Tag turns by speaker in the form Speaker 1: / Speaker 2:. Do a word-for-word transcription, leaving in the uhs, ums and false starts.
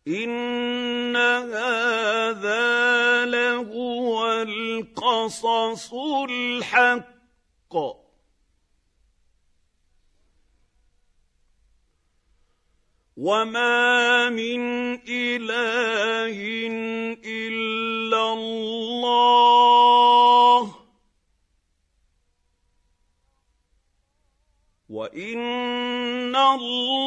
Speaker 1: إِنَّ هَٰذَا لَهُوَ الْقَصَصُ الْحَقُّ ۚ وَمَا مِنْ إِلَٰهٍ إِلَّا اللَّهُ ۚ وَإِنَّ اللَّهَ